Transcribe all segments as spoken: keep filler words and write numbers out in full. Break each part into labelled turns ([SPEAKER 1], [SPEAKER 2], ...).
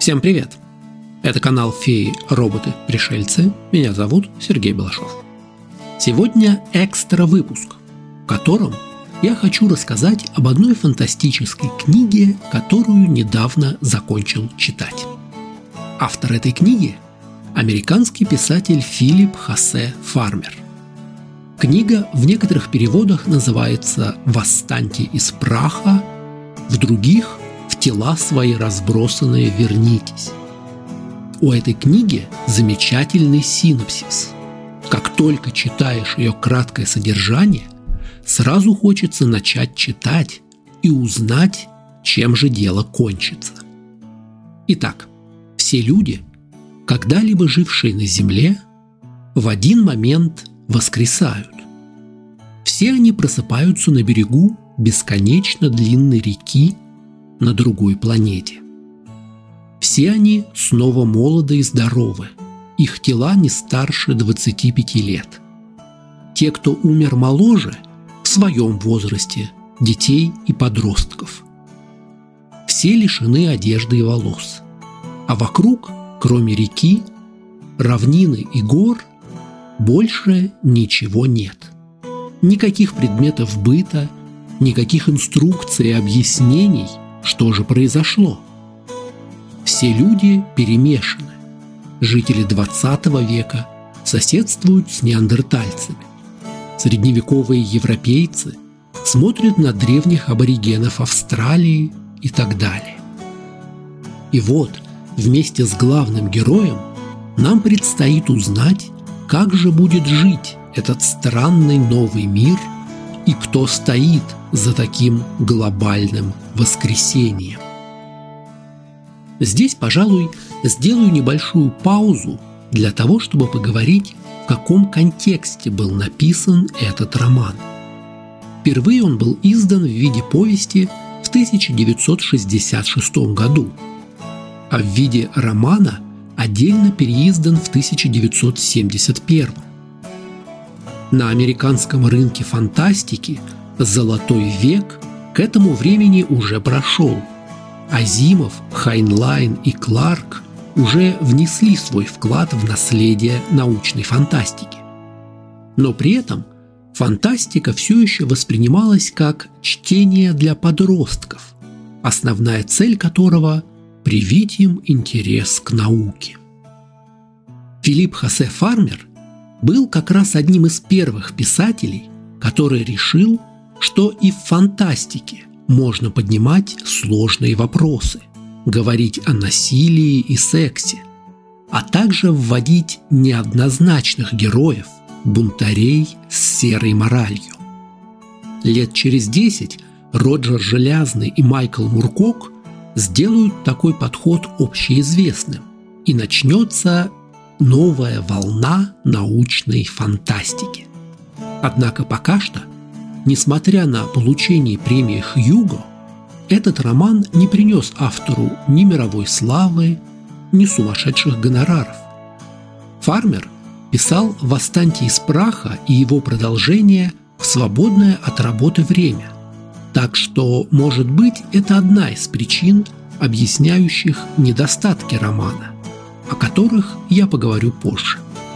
[SPEAKER 1] Всем привет! Это канал «Феи, роботы, пришельцы». Меня зовут Сергей Балашов. Сегодня экстра-выпуск, в котором я хочу рассказать об одной фантастической книге, которую недавно закончил читать. Автор этой книги – американский писатель Филипп Хосе Фармер. Книга в некоторых переводах называется «Восстаньте из праха», в других «В тела свои разбросанные вернитесь». У этой книги замечательный синопсис. Как только читаешь ее краткое содержание, сразу хочется начать читать и узнать, чем же дело кончится. Итак, все люди, когда-либо жившие на Земле, в один момент воскресают. Все они просыпаются на берегу бесконечно длинной реки на другой планете. Все они снова молоды и здоровы, их тела не старше двадцати пяти лет. Те, кто умер моложе, в своем возрасте, детей и подростков. Все лишены одежды и волос, а вокруг, кроме реки, равнины и гор, больше ничего нет. Никаких предметов быта, никаких инструкций и объяснений, что же произошло. Все люди перемешаны. Жители двадцатого века соседствуют с неандертальцами. Средневековые европейцы смотрят на древних аборигенов Австралии и так далее. И вот, вместе с главным героем нам предстоит узнать, как же будет жить этот странный новый мир и кто стоит за таким глобальным воскресением. Здесь, пожалуй, сделаю небольшую паузу для того, чтобы поговорить, в каком контексте был написан этот роман. Впервые он был издан в виде повести в тысяча девятьсот шестьдесят шестом году, а в виде романа отдельно переиздан в тысяча девятьсот семьдесят первом. На американском рынке фантастики «Золотой век» к этому времени уже прошел. Азимов, Хайнлайн и Кларк уже внесли свой вклад в наследие научной фантастики. Но при этом фантастика все еще воспринималась как чтение для подростков, основная цель которого – привить им интерес к науке. Филипп Хосе Фармер был как раз одним из первых писателей, который решил, что и в фантастике можно поднимать сложные вопросы, говорить о насилии и сексе, а также вводить неоднозначных героев, бунтарей с серой моралью. Лет через десять Роджер Желязный и Майкл Муркок сделают такой подход общеизвестным, и начнется новая волна научной фантастики. Однако пока что, несмотря на получение премии Хьюго, этот роман не принес автору ни мировой славы, ни сумасшедших гонораров. Фармер писал «Восстаньте из праха» и его продолжение в свободное от работы время, так что, может быть, это одна из причин, объясняющих недостатки романа, о которых я поговорю позже.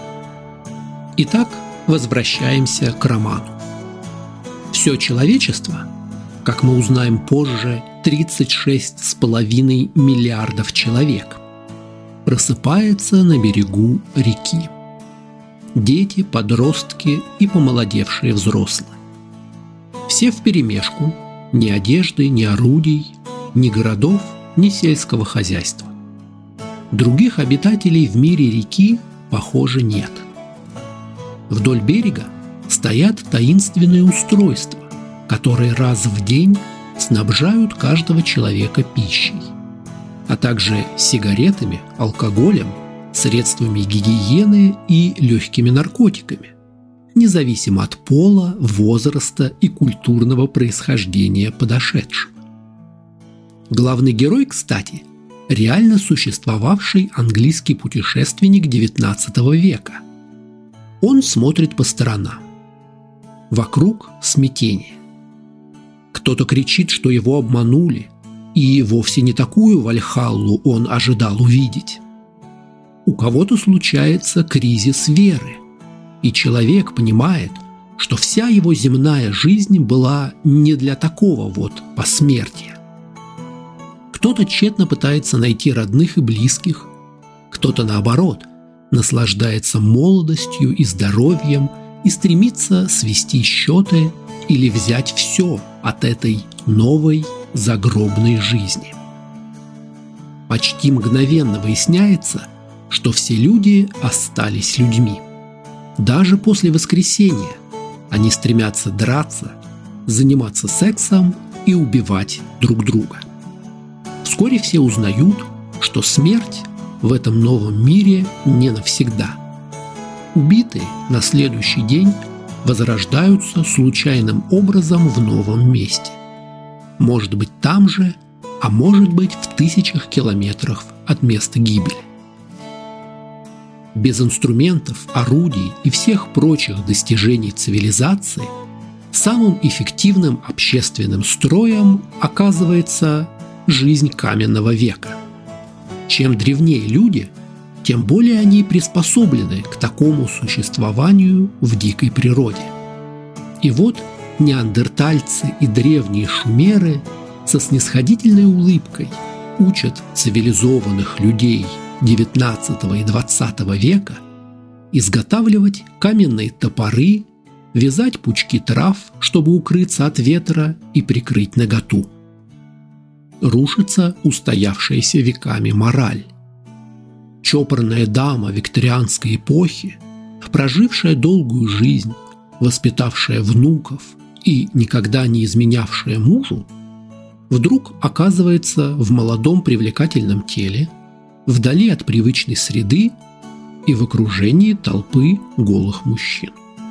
[SPEAKER 1] Итак, возвращаемся к роману. Все человечество, как мы узнаем позже, тридцать шесть с половиной миллиардов человек, просыпается на берегу реки. Дети, подростки и помолодевшие взрослые. Все вперемешку, ни одежды, ни орудий, ни городов, ни сельского хозяйства. Других обитателей в мире реки, похоже, нет. Вдоль берега стоят таинственные устройства, которые раз в день снабжают каждого человека пищей, а также сигаретами, алкоголем, средствами гигиены и легкими наркотиками, независимо от пола, возраста и культурного происхождения подошедшего. Главный герой, кстати, реально существовавший английский путешественник девятнадцатого века. Он смотрит по сторонам. Вокруг смятение. Кто-то кричит, что его обманули. и вовсе не такую Вальхаллу он ожидал увидеть. У кого-то случается кризис веры, и человек понимает, что вся его земная жизнь была не для такого вот посмертия. Кто-то тщетно пытается найти родных и близких, кто-то, наоборот, наслаждается молодостью и здоровьем и стремится свести счеты или взять все от этой новой загробной жизни. Почти мгновенно выясняется, что все люди остались людьми. Даже после воскресения они стремятся драться, заниматься сексом и убивать друг друга. Вскоре все узнают, что смерть в этом новом мире не навсегда. Убитые на следующий день возрождаются случайным образом в новом месте. Может быть, там же, а может быть, в тысячах километрах от места гибели. Без инструментов, орудий и всех прочих достижений цивилизации самым эффективным общественным строем оказывается жизнь каменного века. Чем древнее люди, тем более они приспособлены к такому существованию в дикой природе. И вот неандертальцы и древние шумеры со снисходительной улыбкой учат цивилизованных людей девятнадцатого и двадцатого века изготавливать каменные топоры, вязать пучки трав, чтобы укрыться от ветра и прикрыть наготу. Рушится устоявшаяся веками мораль. Чопорная дама викторианской эпохи, прожившая долгую жизнь, воспитавшая внуков и никогда не изменявшая мужу, вдруг оказывается в молодом привлекательном теле, вдали от привычной среды и в окружении толпы голых мужчин.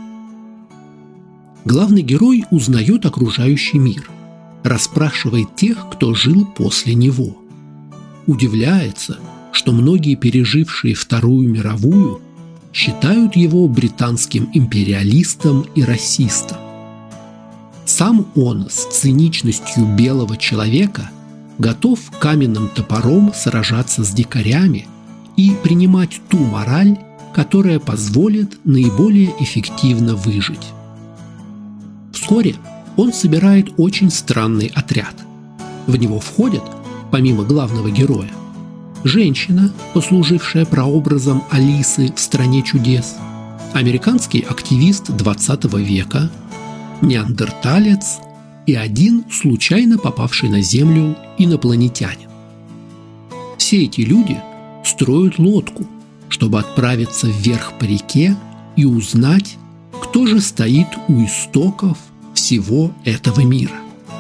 [SPEAKER 1] Главный герой узнает окружающий мир, расспрашивает тех, кто жил после него. Удивляется, что многие пережившие Вторую мировую считают его британским империалистом и расистом. Сам он с циничностью белого человека готов каменным топором сражаться с дикарями и принимать ту мораль, которая позволит наиболее эффективно выжить. Вскоре он собирает очень странный отряд. В него входят, помимо главного героя, женщина, послужившая прообразом Алисы в «Стране чудес», американский активист двадцатого века, неандерталец и один случайно попавший на Землю инопланетянин. Все эти люди строят лодку, чтобы отправиться вверх по реке и узнать, кто же стоит у истоков всего этого мира.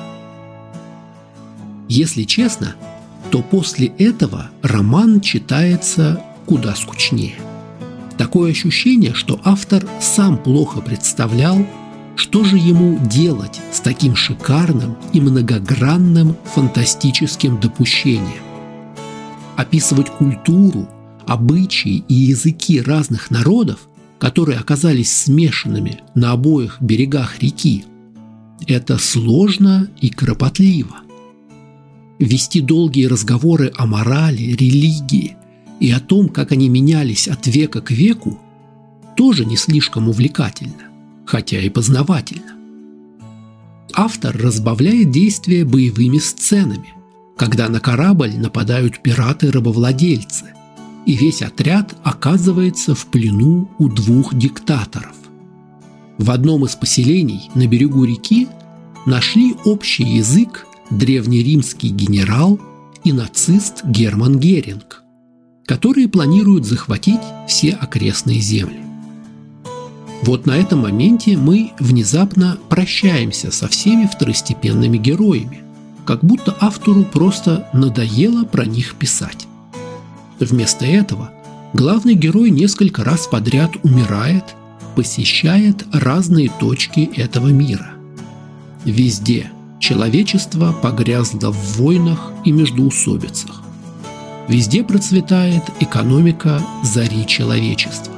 [SPEAKER 1] Если честно, то после этого роман читается куда скучнее. Такое ощущение, что автор сам плохо представлял, что же ему делать с таким шикарным и многогранным фантастическим допущением. Описывать культуру, обычаи и языки разных народов, которые оказались смешанными на обоих берегах реки, это сложно и кропотливо. Вести долгие разговоры о морали, религии и о том, как они менялись от века к веку, тоже не слишком увлекательно, хотя и познавательно. Автор разбавляет действие боевыми сценами, когда на корабль нападают пираты-рабовладельцы, и весь отряд оказывается в плену у двух диктаторов. В одном из поселений на берегу реки нашли общий язык древнеримский генерал и нацист Герман Геринг, которые планируют захватить все окрестные земли. Вот на этом моменте мы внезапно прощаемся со всеми второстепенными героями, как будто автору просто надоело про них писать. Вместо этого главный герой несколько раз подряд умирает, посещает разные точки этого мира. Везде человечество погрязло в войнах и междоусобицах. Везде процветает экономика зари человечества.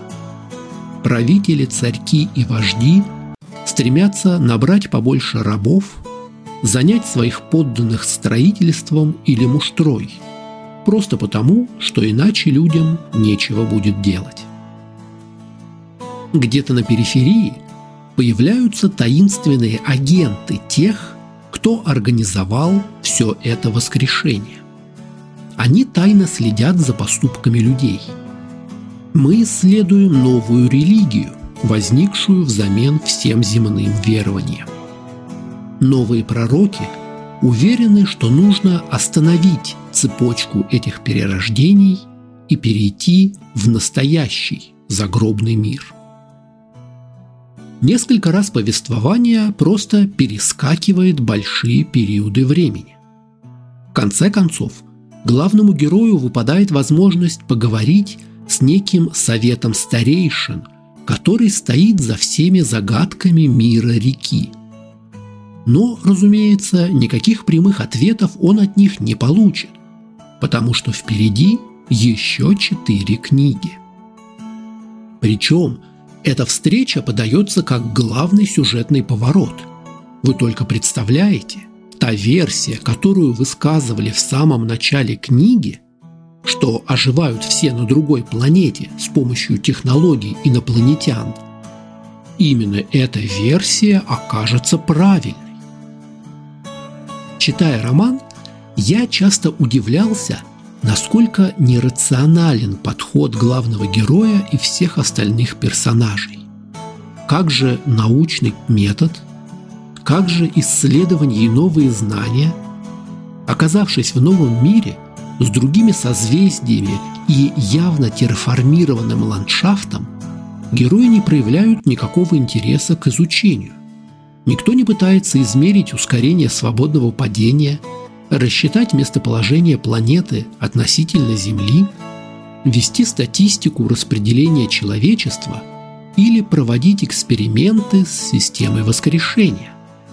[SPEAKER 1] Правители, царьки и вожди стремятся набрать побольше рабов, занять своих подданных строительством или муштрой, просто потому, что иначе людям нечего будет делать. Где-то на периферии появляются таинственные агенты тех, кто организовал все это воскрешение. Они тайно следят за поступками людей. Мы исследуем новую религию, возникшую взамен всем земным верованиям. Новые пророки уверены, что нужно остановить цепочку этих перерождений и перейти в настоящий загробный мир. Несколько раз повествование просто перескакивает большие периоды времени. В конце концов, главному герою выпадает возможность поговорить с неким советом старейшин, который стоит за всеми загадками мира реки. Но, разумеется, никаких прямых ответов он от них не получит, потому что впереди еще четыре книги. Причем эта встреча подается как главный сюжетный поворот. Вы только представляете, та версия, которую высказывали в самом начале книги, что оживают все на другой планете с помощью технологий инопланетян, именно эта версия окажется правильной. Читая роман, я часто удивлялся, насколько нерационален подход главного героя и всех остальных персонажей. Как же научный метод, как же исследования и новые знания, оказавшись в новом мире с другими созвездиями и явно терраформированным ландшафтом, герои не проявляют никакого интереса к изучению. Никто не пытается измерить ускорение свободного падения, рассчитать местоположение планеты относительно Земли, вести статистику распределения человечества или проводить эксперименты с системой воскрешения.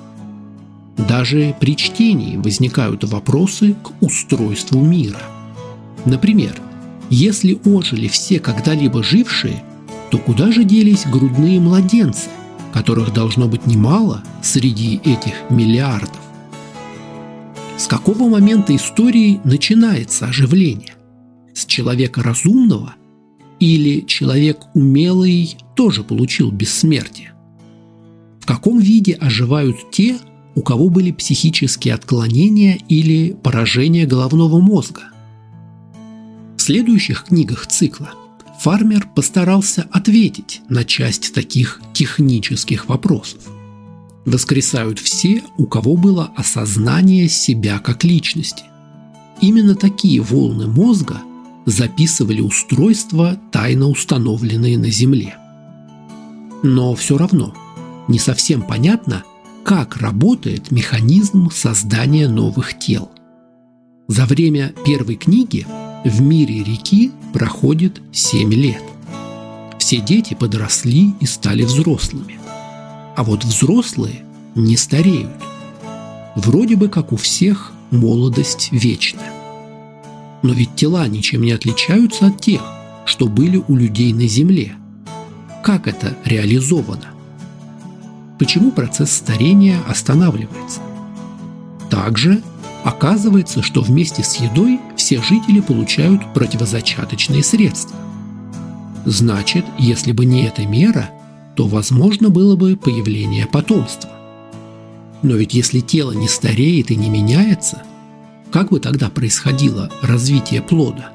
[SPEAKER 1] Даже при чтении возникают вопросы к устройству мира. Например, если ожили все когда-либо жившие, то куда же делись грудные младенцы, которых должно быть немало среди этих миллиардов? С какого момента истории начинается оживление? С человека разумного или человек умелый тоже получил бессмертие? В каком виде оживают те, у кого были психические отклонения или поражение головного мозга? В следующих книгах цикла Фармер постарался ответить на часть таких технических вопросов. Воскресают все, у кого было осознание себя как личности. Именно такие волны мозга записывали устройства, тайно установленные на Земле. Но все равно не совсем понятно, как работает механизм создания новых тел. За время первой книги в мире реки проходит семь лет. Все дети подросли и стали взрослыми. А вот взрослые не стареют. Вроде бы как у всех молодость вечная. Но ведь тела ничем не отличаются от тех, что были у людей на Земле. Как это реализовано? Почему процесс старения останавливается? Также оказывается, что вместе с едой все жители получают противозачаточные средства. Значит, если бы не эта мера, то возможно было бы появление потомства. Но ведь если тело не стареет и не меняется, как бы тогда происходило развитие плода?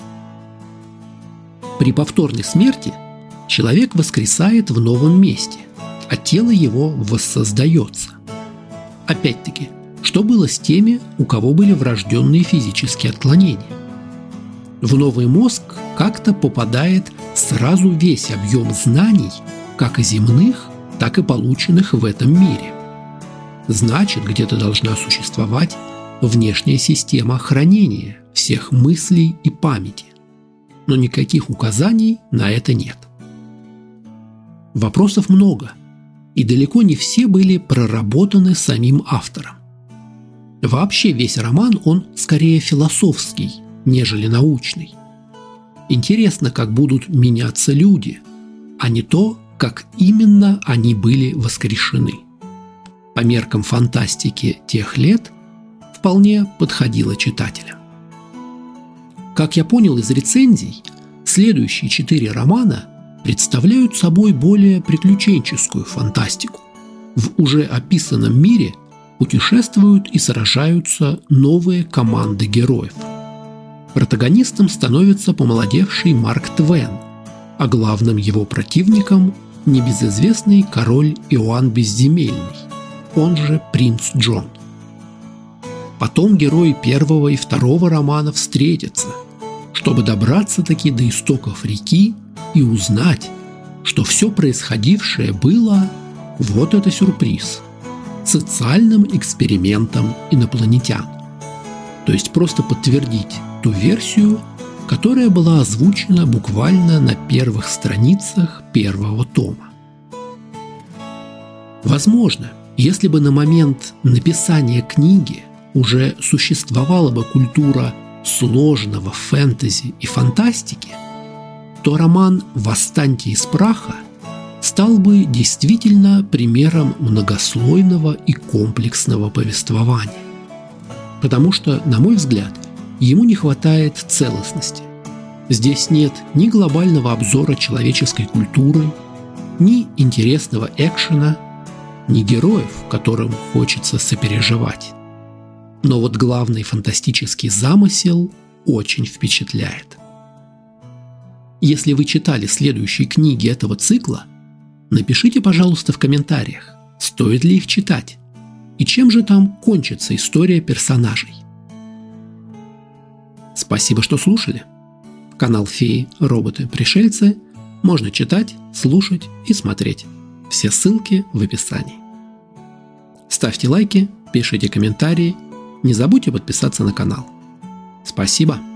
[SPEAKER 1] При повторной смерти человек воскресает в новом месте, а тело его воссоздается. Опять-таки, что было с теми, у кого были врожденные физические отклонения? В новый мозг как-то попадает сразу весь объем знаний, как и земных, так и полученных в этом мире. Значит, где-то должна существовать внешняя система хранения всех мыслей и памяти. Но никаких указаний на это нет. Вопросов много, и далеко не все были проработаны самим автором. Вообще весь роман, он скорее философский, нежели научный. Интересно, как будут меняться люди, а не то, как именно они были воскрешены. по меркам фантастики тех лет вполне подходила читателям. Как я понял из рецензий, следующие четыре романа представляют собой более приключенческую фантастику. В уже описанном мире путешествуют и сражаются новые команды героев. Протагонистом становится помолодевший Марк Твен, а главным его противником – небезызвестный король Иоанн Безземельный, он же принц Джон. Потом герои первого и второго романа встретятся, чтобы добраться-таки до истоков реки и узнать, что все происходившее было, вот это сюрприз, социальным экспериментом инопланетян. То есть просто подтвердить ту версию, которая была озвучена буквально на первых страницах первого тома. Возможно, если бы на момент написания книги уже существовала бы культура сложного фэнтези и фантастики, то роман «Восстаньте из праха» стал бы действительно примером многослойного и комплексного повествования. Потому что, на мой взгляд, ему не хватает целостности. Здесь нет ни глобального обзора человеческой культуры, ни интересного экшена, ни героев, которым хочется сопереживать. Но вот главный фантастический замысел очень впечатляет. Если вы читали следующие книги этого цикла, напишите, пожалуйста, в комментариях, стоит ли их читать, и чем же там кончится история персонажей. Спасибо, что слушали. Канал «Феи, роботы, пришельцы» можно читать, слушать и смотреть. Все ссылки в описании. Ставьте лайки, пишите комментарии, не забудьте подписаться на канал. Спасибо.